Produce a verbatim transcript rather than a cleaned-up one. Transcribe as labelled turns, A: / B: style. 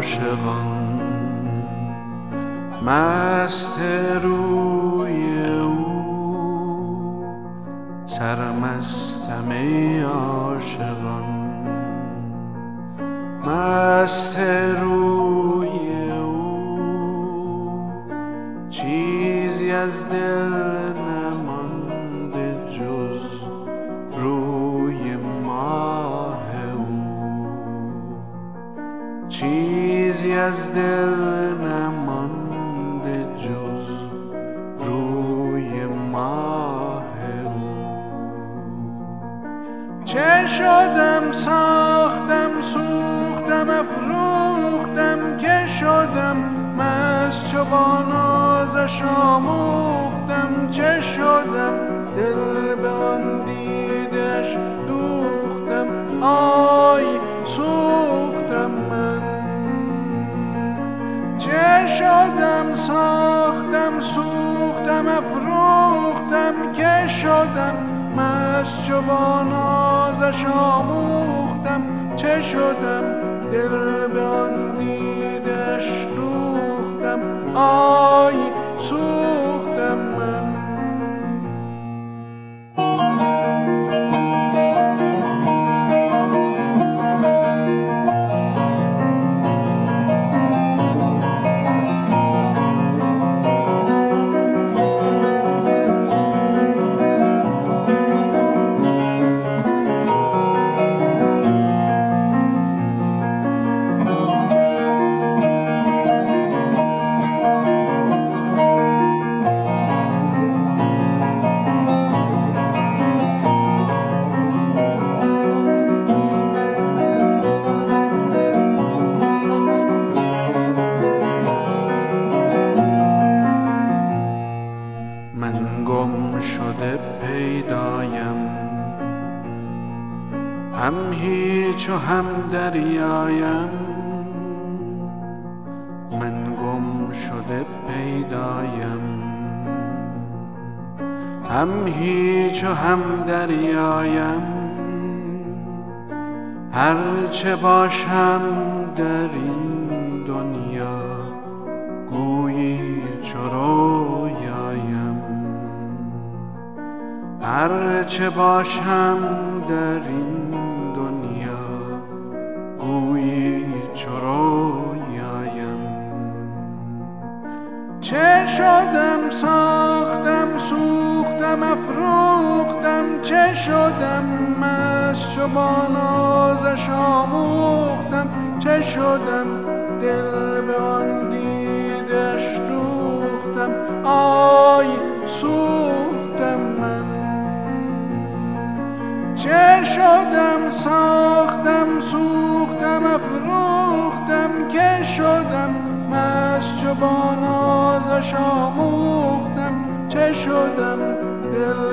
A: عاشقان مست روی او، سرمستم ای عاشقان مست روی او. چیزی از دل نمانده جز روی ماه او، چیزی از دل نمانده جز روی ماه او. چه شدم ساختم سوختم افروختم، که شدم مست چو با نازش آموختم. چه شدم دل به آن دیدش دوختم، آی سوختم من. چه شدم ساختم سوختم افروختم، که شدم مست چو با نازش آموختم. چه شدم دل به آن دیدش دوختم، آی سوختم من. من گم شده پیدایم، هم هیچ و هم دریایم. من گم شده پیدایم، هم هیچ و هم دریایم. هرچه باشم در این دنیا گویی چو رویایم. هرچه باشم در این دنیا گویی چو رویایم. چه شدم ساختم سوختم افروختم، چه شدم مست چو با نازش آموختم. چه شدم دل به آن دیدش دوختم، آی سوختم من. چه شدم ساختم سوختم افروختم، که شدم مست چو با نازش آموختم. چه شدم دل